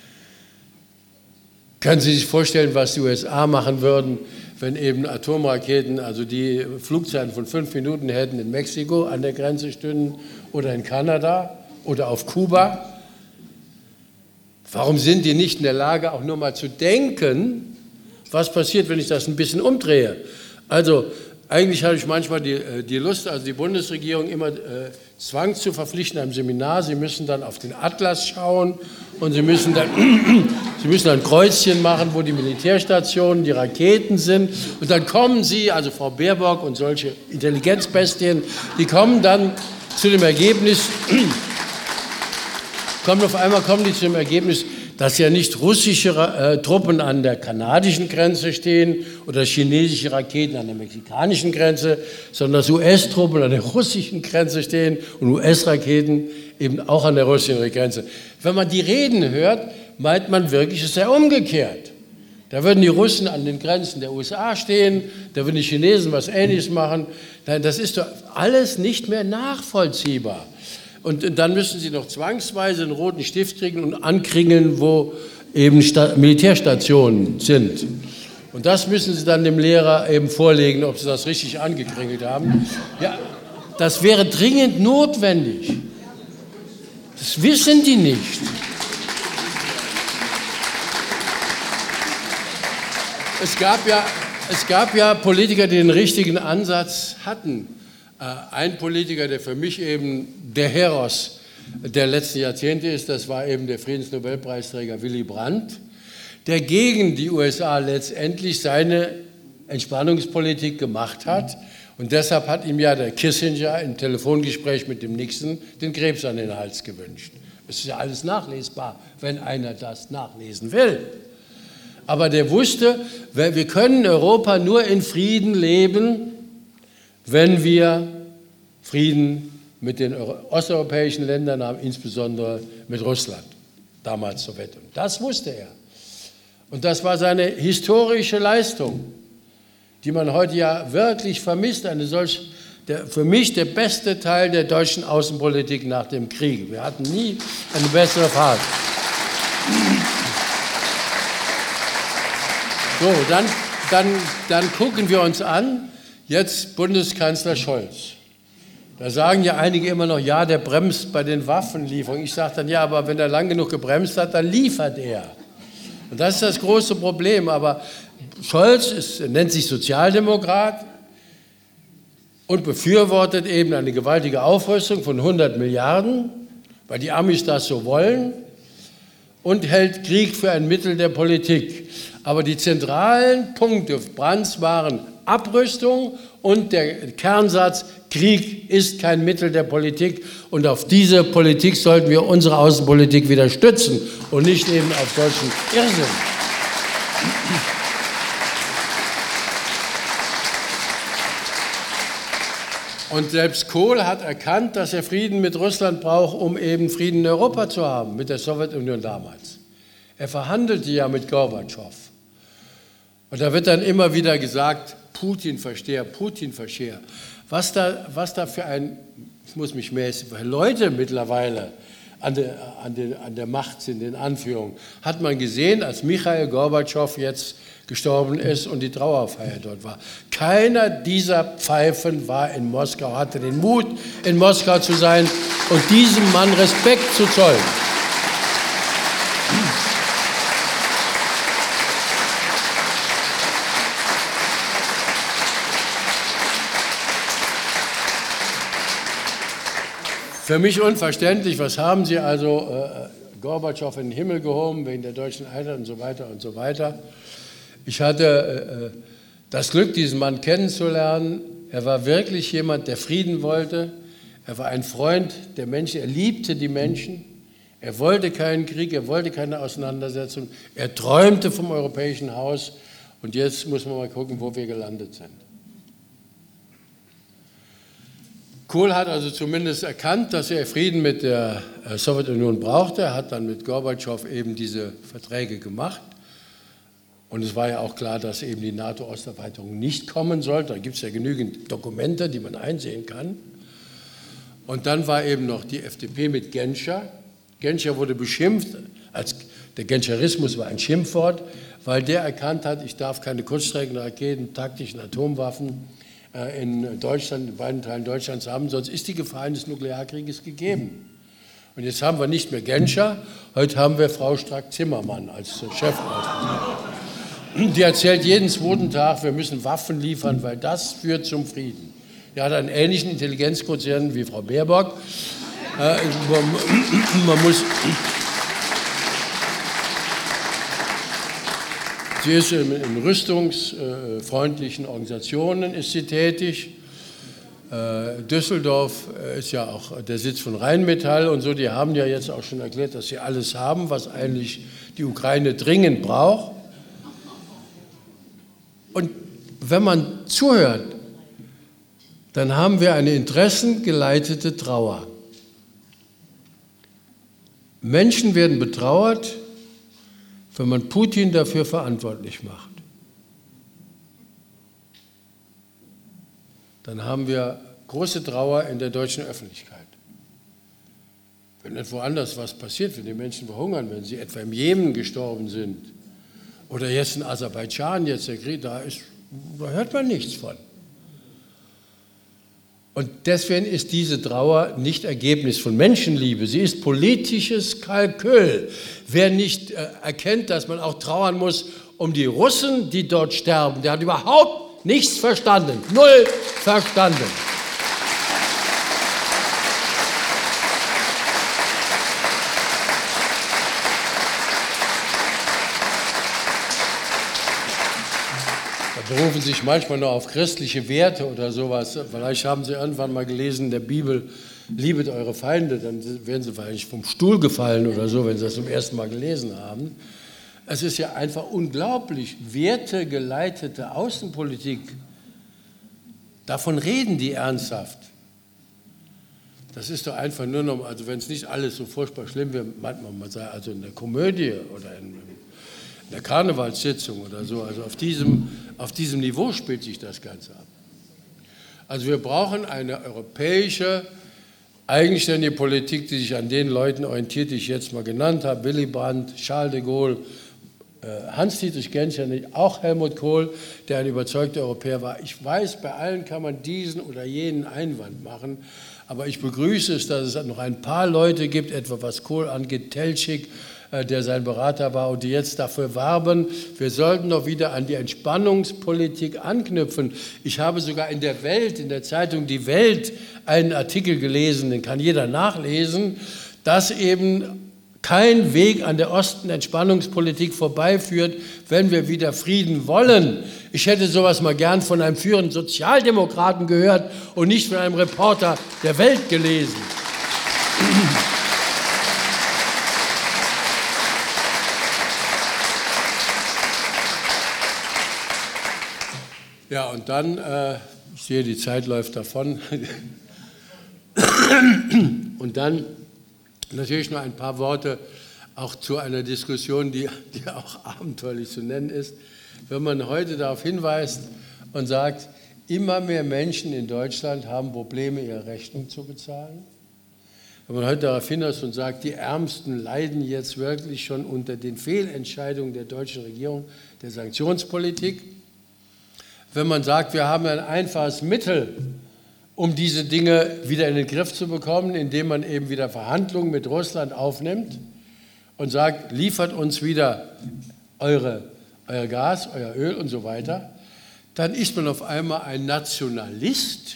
Können Sie sich vorstellen, was die USA machen würden, wenn eben Atomraketen, also die Flugzeiten von 5 Minuten hätten in Mexiko an der Grenze stünden oder in Kanada oder auf Kuba? Warum sind die nicht in der Lage, auch nur mal zu denken, was passiert, wenn ich das ein bisschen umdrehe? Also eigentlich habe ich manchmal die Lust, also die Bundesregierung immer Zwang zu verpflichten einem Seminar. Sie müssen dann auf den Atlas schauen und Sie müssen dann Kreuzchen machen, wo die Militärstationen, die Raketen sind. Und dann kommen Sie, also Frau Baerbock und solche Intelligenzbestien, die kommen dann zu dem Ergebnis, kommen die zu dem Ergebnis, dass ja nicht russische Truppen an der kanadischen Grenze stehen oder chinesische Raketen an der mexikanischen Grenze, sondern dass US-Truppen an der russischen Grenze stehen und US-Raketen eben auch an der russischen Grenze. Wenn man die Reden hört, meint man wirklich, es sei umgekehrt. Da würden die Russen an den Grenzen der USA stehen, da würden die Chinesen was Ähnliches machen. Nein, das ist doch alles nicht mehr nachvollziehbar. Und dann müssen Sie noch zwangsweise einen roten Stift kriegen und ankringeln, wo eben Militärstationen sind. Und das müssen Sie dann dem Lehrer eben vorlegen, ob Sie das richtig angekringelt haben. Ja, das wäre dringend notwendig. Das wissen die nicht. Es gab ja Politiker, die den richtigen Ansatz hatten. Ein Politiker, der für mich eben der Heros der letzten Jahrzehnte ist, das war eben der Friedensnobelpreisträger Willy Brandt, der gegen die USA letztendlich seine Entspannungspolitik gemacht hat. Und deshalb hat ihm ja der Kissinger im Telefongespräch mit dem Nixon den Krebs an den Hals gewünscht. Es ist ja alles nachlesbar, wenn einer das nachlesen will. Aber der wusste, wir können in Europa nur in Frieden leben, wenn wir Frieden mit den osteuropäischen Ländern haben, insbesondere mit Russland, damals Sowjetunion. Das wusste er. Und das war seine historische Leistung, die man heute ja wirklich vermisst. Für mich der beste Teil der deutschen Außenpolitik nach dem Krieg. Wir hatten nie eine bessere Phase. So, dann gucken wir uns an, jetzt Bundeskanzler Scholz. Da sagen ja einige immer noch, ja, der bremst bei den Waffenlieferungen. Ich sage dann, ja, aber wenn er lang genug gebremst hat, dann liefert er. Und das ist das große Problem. Aber Scholz nennt sich Sozialdemokrat und befürwortet eben eine gewaltige Aufrüstung von 100 Milliarden, weil die Amis das so wollen, und hält Krieg für ein Mittel der Politik. Aber die zentralen Punkte Brandts waren Abrüstung und der Kernsatz, Krieg ist kein Mittel der Politik und auf diese Politik sollten wir unsere Außenpolitik wieder stützen und nicht eben auf solchen Irrsinn. Und selbst Kohl hat erkannt, dass er Frieden mit Russland braucht, um eben Frieden in Europa zu haben, mit der Sowjetunion damals. Er verhandelte ja mit Gorbatschow. Und da wird dann immer wieder gesagt, Putin-Versteher, Putin-Versteher. Was da für ich muss mich mäßig, Leute mittlerweile an der Macht sind, in Anführung, hat man gesehen, als Michail Gorbatschow jetzt gestorben ist und die Trauerfeier dort war. Keiner dieser Pfeifen war in Moskau, hatte den Mut, in Moskau zu sein und diesem Mann Respekt zu zollen. Für mich unverständlich, was haben Sie also Gorbatschow in den Himmel gehoben wegen der deutschen Einheit und so weiter und so weiter. Ich hatte das Glück, diesen Mann kennenzulernen. Er war wirklich jemand, der Frieden wollte. Er war ein Freund der Menschen. Er liebte die Menschen. Er wollte keinen Krieg, er wollte keine Auseinandersetzung. Er träumte vom europäischen Haus. Und jetzt muss man mal gucken, wo wir gelandet sind. Kohl hat also zumindest erkannt, dass er Frieden mit der Sowjetunion brauchte. Er hat dann mit Gorbatschow eben diese Verträge gemacht. Und es war ja auch klar, dass eben die NATO-Osterweiterung nicht kommen sollte. Da gibt es ja genügend Dokumente, die man einsehen kann. Und dann war eben noch die FDP mit Genscher. Genscher wurde beschimpft, der Genscherismus war ein Schimpfwort, weil der erkannt hat, ich darf keine Kurzstreckenraketen, taktischen Atomwaffen in Deutschland, in beiden Teilen Deutschlands haben, sonst ist die Gefahr eines Nuklearkrieges gegeben. Und jetzt haben wir nicht mehr Genscher, heute haben wir Frau Strack-Zimmermann als Chefausbildnerin. Die erzählt jeden zweiten Tag, wir müssen Waffen liefern, weil das führt zum Frieden. Die hat einen ähnlichen Intelligenzquotienten wie Frau Baerbock. Sie ist in rüstungsfreundlichen Organisationen ist sie tätig. Düsseldorf ist ja auch der Sitz von Rheinmetall und so. Die haben ja jetzt auch schon erklärt, dass sie alles haben, was eigentlich die Ukraine dringend braucht. Und wenn man zuhört, dann haben wir eine interessengeleitete Trauer. Menschen werden betrauert, wenn man Putin dafür verantwortlich macht. Dann haben wir große Trauer in der deutschen Öffentlichkeit. Wenn etwo anders was passiert, wenn die Menschen verhungern, wenn sie etwa im Jemen gestorben sind oder jetzt in Aserbaidschan, jetzt der Krieg, da hört man nichts von. Und deswegen ist diese Trauer nicht Ergebnis von Menschenliebe, sie ist politisches Kalkül. Wer nicht erkennt, dass man auch trauern muss um die Russen, die dort sterben, der hat überhaupt nichts verstanden, null verstanden. Berufen sich manchmal nur auf christliche Werte oder sowas. Vielleicht haben Sie irgendwann mal gelesen in der Bibel, liebet eure Feinde, dann werden Sie vielleicht vom Stuhl gefallen oder so, wenn Sie das zum ersten Mal gelesen haben. Es ist ja einfach unglaublich, wertegeleitete Außenpolitik, davon reden die ernsthaft. Das ist doch einfach nur noch, also wenn es nicht alles so furchtbar schlimm wäre, manchmal mal sagen, also in der Komödie oder in der Karnevalssitzung oder so, also auf diesem Niveau spielt sich das Ganze ab. Also wir brauchen eine europäische, eigenständige Politik, die sich an den Leuten orientiert, die ich jetzt mal genannt habe, Willy Brandt, Charles de Gaulle, Hans-Dietrich Genscher, auch Helmut Kohl, der ein überzeugter Europäer war. Ich weiß, bei allen kann man diesen oder jenen Einwand machen, aber ich begrüße es, dass es noch ein paar Leute gibt, etwa was Kohl angeht, Teltschik, der sein Berater war und die jetzt dafür warben, wir sollten doch wieder an die Entspannungspolitik anknüpfen. Ich habe sogar in der Welt, in der Zeitung Die Welt, einen Artikel gelesen, den kann jeder nachlesen, dass eben kein Weg an der Osten-Entspannungspolitik vorbeiführt, wenn wir wieder Frieden wollen. Ich hätte sowas mal gern von einem führenden Sozialdemokraten gehört und nicht von einem Reporter der Welt gelesen. Ja, und dann, ich sehe, die Zeit läuft davon, und dann natürlich noch ein paar Worte auch zu einer Diskussion, die auch abenteuerlich zu nennen ist. Wenn man heute darauf hinweist und sagt, immer mehr Menschen in Deutschland haben Probleme, ihre Rechnung zu bezahlen. Wenn man heute darauf hinweist und sagt, die Ärmsten leiden jetzt wirklich schon unter den Fehlentscheidungen der deutschen Regierung, der Sanktionspolitik. Wenn man sagt, wir haben ein einfaches Mittel, um diese Dinge wieder in den Griff zu bekommen, indem man eben wieder Verhandlungen mit Russland aufnimmt und sagt, liefert uns wieder euer Gas, euer Öl und so weiter, dann ist man auf einmal ein Nationalist.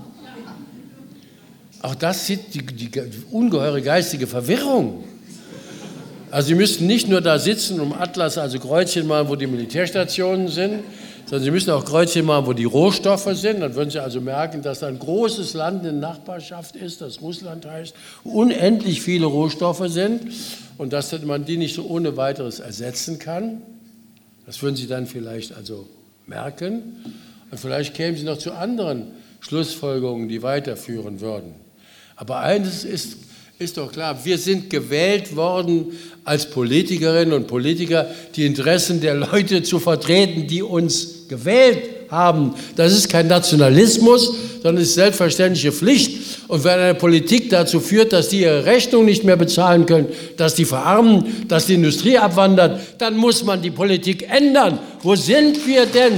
Auch das sieht die ungeheure geistige Verwirrung. Also Sie müssten nicht nur da sitzen und im Atlas also Kreuzchen machen, wo die Militärstationen sind, sondern Sie müssen auch Kreuzchen machen, wo die Rohstoffe sind. Dann würden Sie also merken, dass da ein großes Land in der Nachbarschaft ist, das Russland heißt, unendlich viele Rohstoffe sind und dass man die nicht so ohne weiteres ersetzen kann. Das würden Sie dann vielleicht also merken. Und vielleicht kämen Sie noch zu anderen Schlussfolgerungen, die weiterführen würden. Aber eines ist doch klar, wir sind gewählt worden als Politikerinnen und Politiker, die Interessen der Leute zu vertreten, die uns gewählt haben. Das ist kein Nationalismus, sondern es ist selbstverständliche Pflicht. Und wenn eine Politik dazu führt, dass die ihre Rechnung nicht mehr bezahlen können, dass die verarmen, dass die Industrie abwandert, dann muss man die Politik ändern. Wo sind wir denn?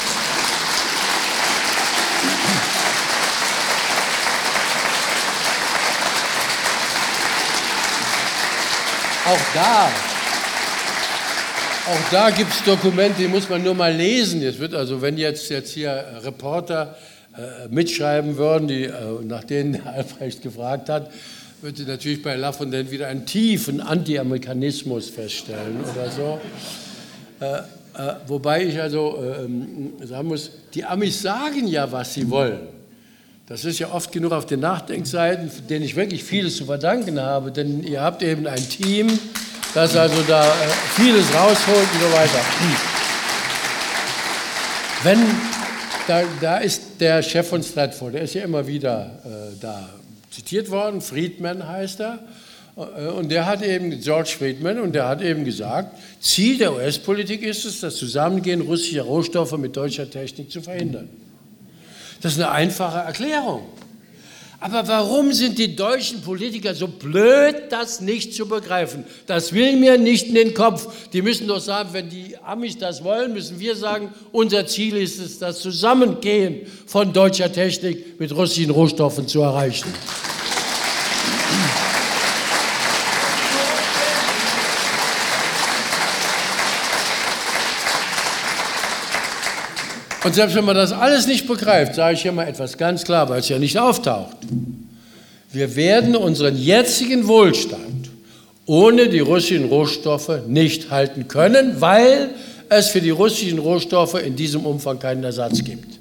Auch da gibt es Dokumente, die muss man nur mal lesen. Jetzt wird also, wenn jetzt hier Reporter mitschreiben würden, nach denen Albrecht gefragt hat, würde natürlich bei Lafontaine wieder einen tiefen Anti-Amerikanismus feststellen oder so. Wobei ich also sagen muss, die Amis sagen ja, was sie wollen. Das ist ja oft genug auf den Nachdenkseiten, denen ich wirklich vieles zu verdanken habe, denn ihr habt eben ein Team, das also da vieles rausholt und so weiter. Da ist der Chef von Stratford, der ist ja immer wieder da zitiert worden, Friedman heißt er, und der hat eben, George Friedman, und der hat eben gesagt, Ziel der US-Politik ist es, das Zusammengehen russischer Rohstoffe mit deutscher Technik zu verhindern. Das ist eine einfache Erklärung. Aber warum sind die deutschen Politiker so blöd, das nicht zu begreifen? Das will mir nicht in den Kopf. Die müssen doch sagen, wenn die Amis das wollen, müssen wir sagen, unser Ziel ist es, das Zusammengehen von deutscher Technik mit russischen Rohstoffen zu erreichen. Und selbst wenn man das alles nicht begreift, sage ich hier mal etwas ganz klar, weil es ja nicht auftaucht. Wir werden unseren jetzigen Wohlstand ohne die russischen Rohstoffe nicht halten können, weil es für die russischen Rohstoffe in diesem Umfang keinen Ersatz gibt.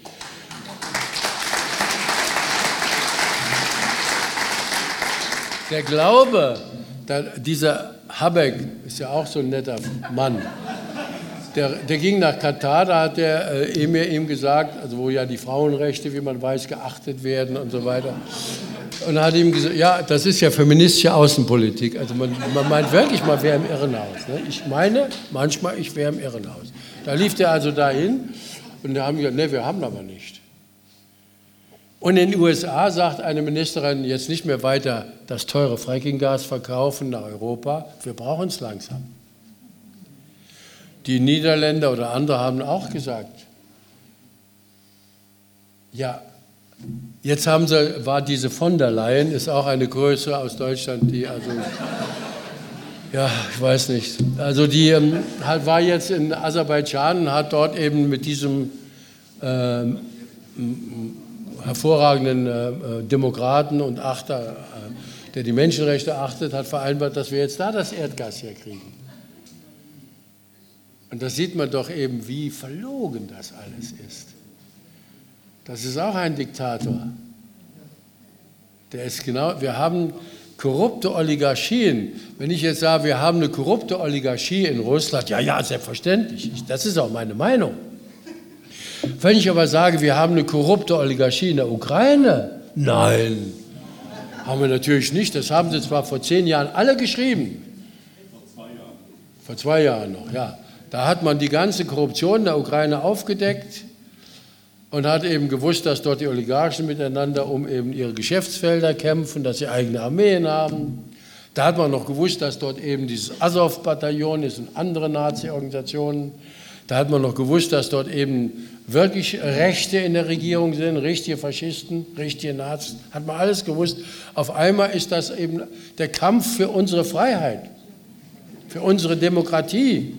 Der Glaube, dieser Habeck ist ja auch so ein netter Mann, der ging nach Katar, da hat er ihm gesagt, also wo ja die Frauenrechte, wie man weiß, geachtet werden und so weiter. Und er hat ihm gesagt, ja, das ist ja feministische Außenpolitik. Also man meint wirklich, man wäre im Irrenhaus. Ne? Ich meine, manchmal, ich wäre im Irrenhaus. Da lief der also dahin und da haben gesagt, ne, wir haben aber nicht. Und in den USA sagt eine Ministerin jetzt nicht mehr weiter das teure Frackinggas verkaufen nach Europa, wir brauchen es langsam. Die Niederländer oder andere haben auch gesagt, ja, jetzt war diese von der Leyen, ist auch eine Größe aus Deutschland, die also, ja, ich weiß nicht, also die war jetzt in Aserbaidschan und hat dort eben mit diesem hervorragenden Demokraten und Achter der die Menschenrechte achtet, hat vereinbart, dass wir jetzt da das Erdgas herkriegen. Und da sieht man doch eben, wie verlogen das alles ist. Das ist auch ein Diktator. Der ist genau, wir haben korrupte Oligarchien. Wenn ich jetzt sage, wir haben eine korrupte Oligarchie in Russland, ja, selbstverständlich, das ist auch meine Meinung. Wenn ich aber sage, wir haben eine korrupte Oligarchie in der Ukraine, nein, haben wir natürlich nicht. Das haben sie zwar vor 10 Jahren alle geschrieben. Vor 2 Jahren noch, ja. Da hat man die ganze Korruption der Ukraine aufgedeckt und hat eben gewusst, dass dort die Oligarchen miteinander um eben ihre Geschäftsfelder kämpfen, dass sie eigene Armeen haben. Da hat man noch gewusst, dass dort eben dieses Azov-Bataillon ist und andere Nazi-Organisationen. Da hat man noch gewusst, dass dort eben wirklich Rechte in der Regierung sind, richtige Faschisten, richtige Nazis. Hat man alles gewusst. Auf einmal ist das eben der Kampf für unsere Freiheit, für unsere Demokratie.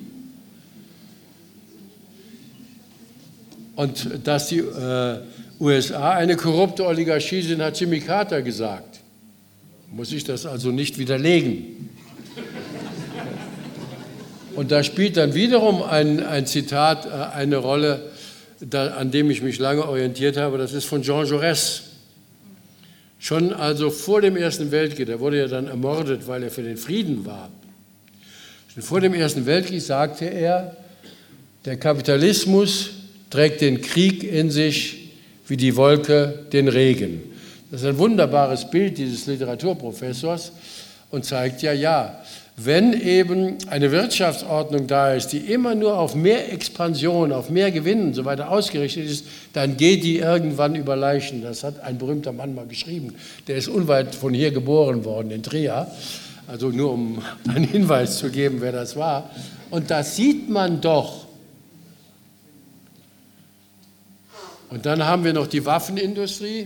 Und dass die USA eine korrupte Oligarchie sind, hat Jimmy Carter gesagt. Muss ich das also nicht widerlegen. Und da spielt dann wiederum ein Zitat eine Rolle, an dem ich mich lange orientiert habe, das ist von Jean Jaurès. Schon also vor dem Ersten Weltkrieg, der wurde ja dann ermordet, weil er für den Frieden war. Schon vor dem Ersten Weltkrieg sagte er, der Kapitalismus trägt den Krieg in sich wie die Wolke den Regen. Das ist ein wunderbares Bild dieses Literaturprofessors und zeigt ja, wenn eben eine Wirtschaftsordnung da ist, die immer nur auf mehr Expansion, auf mehr Gewinn und so weiter ausgerichtet ist, dann geht die irgendwann über Leichen. Das hat ein berühmter Mann mal geschrieben. Der ist unweit von hier geboren worden, in Trier. Also nur um einen Hinweis zu geben, wer das war. Und das sieht man doch. Und dann haben wir noch die Waffenindustrie,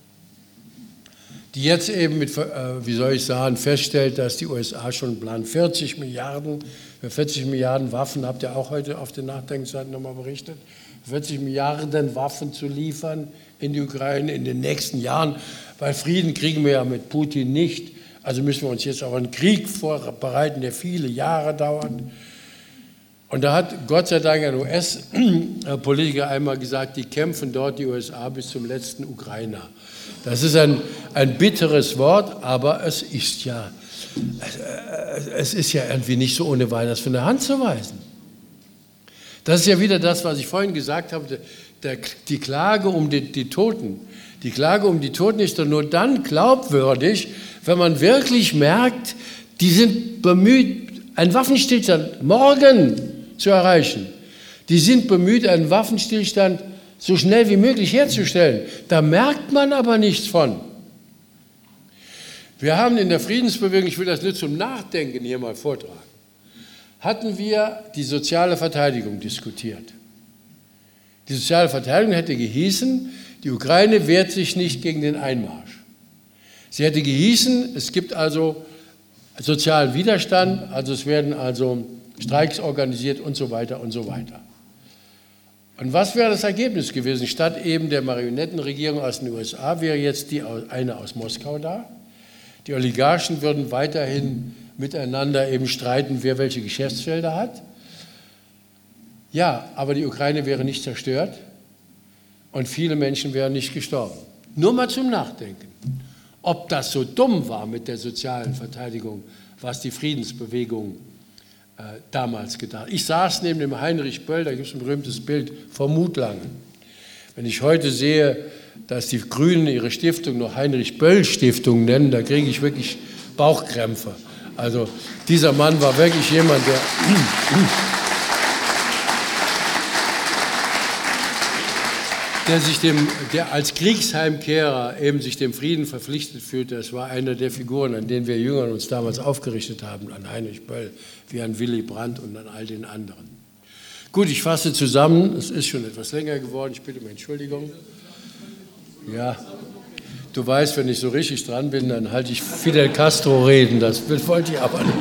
die jetzt eben mit, feststellt, dass die USA schon planen, 40 Milliarden Waffen, habt ihr auch heute auf den Nachdenkseiten nochmal berichtet, 40 Milliarden Waffen zu liefern in die Ukraine in den nächsten Jahren, weil Frieden kriegen wir ja mit Putin nicht, also müssen wir uns jetzt auf einen Krieg vorbereiten, der viele Jahre dauert. Und da hat Gott sei Dank ein US-Politiker einmal gesagt, die kämpfen dort, die USA, bis zum letzten Ukrainer. Das ist ein bitteres Wort, aber es ist ja irgendwie nicht so ohne weiteres von der Hand zu weisen. Das ist ja wieder das, was ich vorhin gesagt habe, die Klage um die Toten. Die Klage um die Toten ist doch nur dann glaubwürdig, wenn man wirklich merkt, die sind bemüht, einen Waffenstillstand morgen zu erreichen. Die sind bemüht, einen Waffenstillstand so schnell wie möglich herzustellen. Da merkt man aber nichts von. Wir haben in der Friedensbewegung, ich will das nur zum Nachdenken hier mal vortragen, hatten wir die soziale Verteidigung diskutiert. Die soziale Verteidigung hätte gehießen, die Ukraine wehrt sich nicht gegen den Einmarsch. Sie hätte gehießen, es gibt also sozialen Widerstand, also es werden also Streiks organisiert und so weiter und so weiter. Und was wäre das Ergebnis gewesen? Statt eben der Marionettenregierung aus den USA wäre jetzt eine aus Moskau da. Die Oligarchen würden weiterhin miteinander eben streiten, wer welche Geschäftsfelder hat. Ja, aber die Ukraine wäre nicht zerstört und viele Menschen wären nicht gestorben. Nur mal zum Nachdenken. Ob das so dumm war mit der sozialen Verteidigung, was die Friedensbewegung damals getan hat. Ich saß neben dem Heinrich Böll, da gibt es ein berühmtes Bild, vor Mutlangen. Wenn ich heute sehe, dass die Grünen ihre Stiftung noch Heinrich-Böll-Stiftung nennen, da kriege ich wirklich Bauchkrämpfe. Also dieser Mann war wirklich jemand, der als Kriegsheimkehrer eben sich dem Frieden verpflichtet fühlte. Das war einer der Figuren, an denen wir Jüngern uns damals aufgerichtet haben, an Heinrich Böll, wie an Willy Brandt und an all den anderen. Gut, ich fasse zusammen, es ist schon etwas länger geworden, ich bitte um Entschuldigung. Ja, du weißt, wenn ich so richtig dran bin, dann halte ich Fidel Castro reden, das wollte ich aber nicht.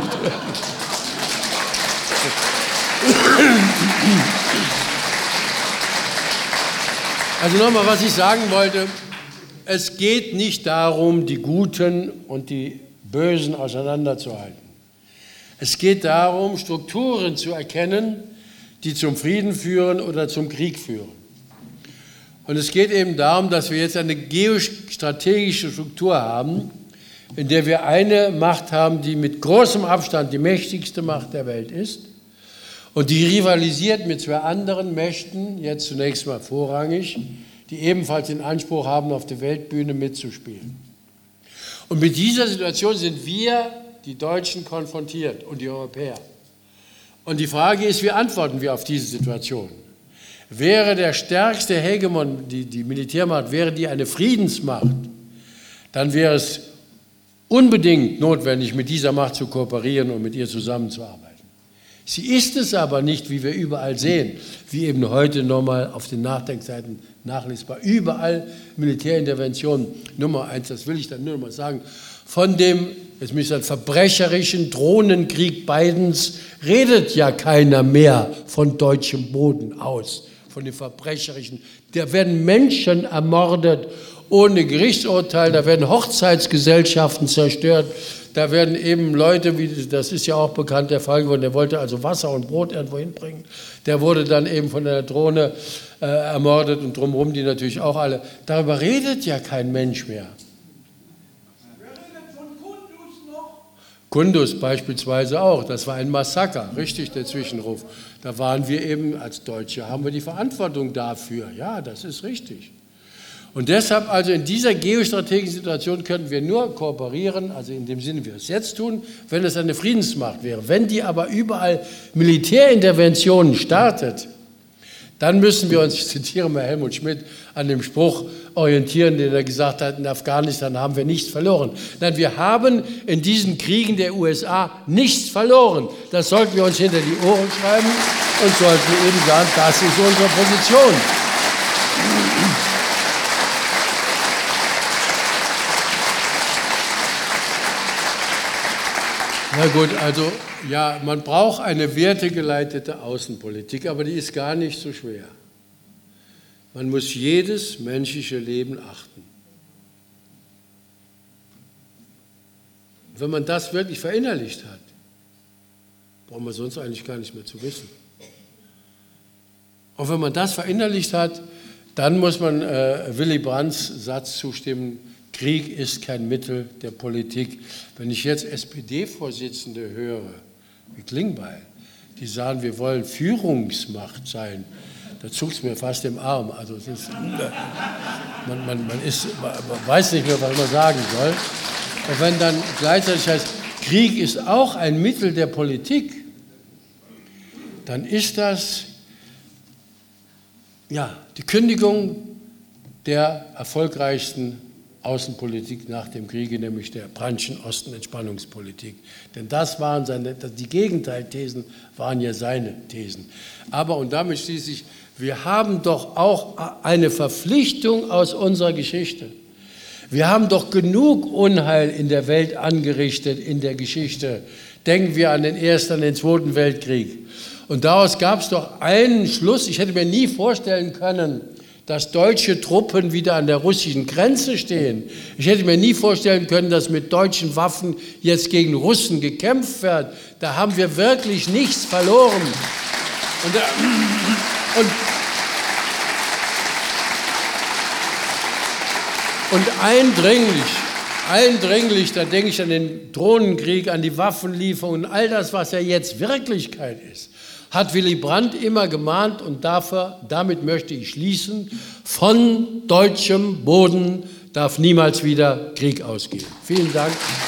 Also nochmal, was ich sagen wollte, es geht nicht darum, die Guten und die Bösen auseinanderzuhalten. Es geht darum, Strukturen zu erkennen, die zum Frieden führen oder zum Krieg führen. Und es geht eben darum, dass wir jetzt eine geostrategische Struktur haben, in der wir eine Macht haben, die mit großem Abstand die mächtigste Macht der Welt ist und die rivalisiert mit zwei anderen Mächten, jetzt zunächst mal vorrangig, die ebenfalls den Anspruch haben, auf der Weltbühne mitzuspielen. Und mit dieser Situation sind wir, die Deutschen, konfrontiert und die Europäer. Und die Frage ist, wie antworten wir auf diese Situation? Wäre der stärkste Hegemon, die Militärmacht, wäre die eine Friedensmacht, dann wäre es unbedingt notwendig, mit dieser Macht zu kooperieren und mit ihr zusammenzuarbeiten. Sie ist es aber nicht, wie wir überall sehen, wie eben heute nochmal auf den Nachdenkseiten nachlesbar, überall Militärinterventionen. Nummer eins, das will ich dann nur noch mal sagen, von dem, jetzt muss ich sagen, verbrecherischen Drohnenkrieg Bidens redet ja keiner mehr von deutschem Boden aus, von dem verbrecherischen. Da werden Menschen ermordet ohne Gerichtsurteil, da werden Hochzeitsgesellschaften zerstört, da werden eben Leute, wie das ist ja auch bekannt, der Fall geworden, der wollte also Wasser und Brot irgendwo hinbringen, der wurde dann eben von der Drohne ermordet und drumherum die natürlich auch alle. Darüber redet ja kein Mensch mehr. Wer redet von Kunduz noch? Kunduz beispielsweise auch, das war ein Massaker, richtig der Zwischenruf. Da waren wir eben als Deutsche, haben wir die Verantwortung dafür, ja, das ist richtig. Und deshalb also in dieser geostrategischen Situation können wir nur kooperieren, also in dem Sinne, wie wir es jetzt tun, wenn es eine Friedensmacht wäre. Wenn die aber überall Militärinterventionen startet, dann müssen wir uns, ich zitiere mal Helmut Schmidt, an dem Spruch orientieren, den er gesagt hat, in Afghanistan haben wir nichts verloren. Nein, wir haben in diesen Kriegen der USA nichts verloren. Das sollten wir uns hinter die Ohren schreiben und sollten eben sagen, das ist unsere Position. Na gut, also ja, man braucht eine wertegeleitete Außenpolitik, aber die ist gar nicht so schwer. Man muss jedes menschliche Leben achten. Wenn man das wirklich verinnerlicht hat, braucht man sonst eigentlich gar nicht mehr zu wissen. Und wenn man das verinnerlicht hat, dann muss man Willy Brandts Satz zustimmen, Krieg ist kein Mittel der Politik. Wenn ich jetzt SPD-Vorsitzende höre, wie Klingbeil, die sagen, wir wollen Führungsmacht sein, da zuckt es mir fast im Arm. Also es ist, man weiß nicht mehr, was man sagen soll. Und wenn dann gleichzeitig heißt, Krieg ist auch ein Mittel der Politik, dann ist das ja, die Kündigung der erfolgreichsten Außenpolitik nach dem Kriege, nämlich der Brandtschen Osten-Entspannungspolitik. Denn das waren die Gegenteilthesen waren ja seine Thesen. Aber, und damit schließe ich, wir haben doch auch eine Verpflichtung aus unserer Geschichte. Wir haben doch genug Unheil in der Welt angerichtet, in der Geschichte. Denken wir an den Ersten, an den Zweiten Weltkrieg. Und daraus gab es doch einen Schluss, ich hätte mir nie vorstellen können, dass deutsche Truppen wieder an der russischen Grenze stehen. Ich hätte mir nie vorstellen können, dass mit deutschen Waffen jetzt gegen Russen gekämpft wird. Da haben wir wirklich nichts verloren. Und eindringlich, da denke ich an den Drohnenkrieg, an die Waffenlieferungen, all das, was ja jetzt Wirklichkeit ist, hat Willy Brandt immer gemahnt und damit möchte ich schließen, von deutschem Boden darf niemals wieder Krieg ausgehen. Vielen Dank.